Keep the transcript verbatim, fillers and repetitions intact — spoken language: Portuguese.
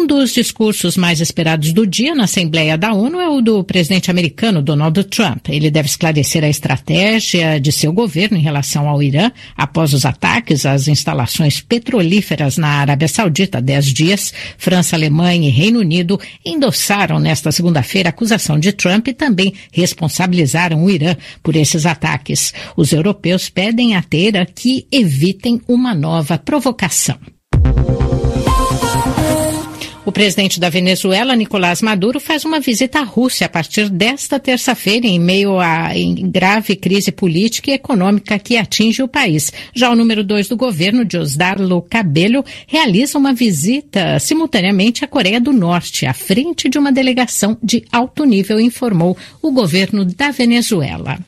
dos discursos mais esperados do dia na Assembleia da ONU é o do presidente americano Donald Trump. Ele deve esclarecer a estratégia de seu governo em relação ao Irã após os ataques às instalações petrolíferas na Arábia Saudita há dez dias. França, Alemanha e Reino Unido endossaram nesta segunda-feira a acusação de Trump e também responsabilizaram o Irã por esses ataques. Os europeus pedem a Teherã que evitem uma nova provocação. O presidente da Venezuela, Nicolás Maduro, faz uma visita à Rússia a partir desta terça-feira, em meio à grave crise política e econômica que atinge o país. Já o número dois do governo, Diosdado Cabello, realiza uma visita simultaneamente à Coreia do Norte, à frente de uma delegação de alto nível, informou o governo da Venezuela.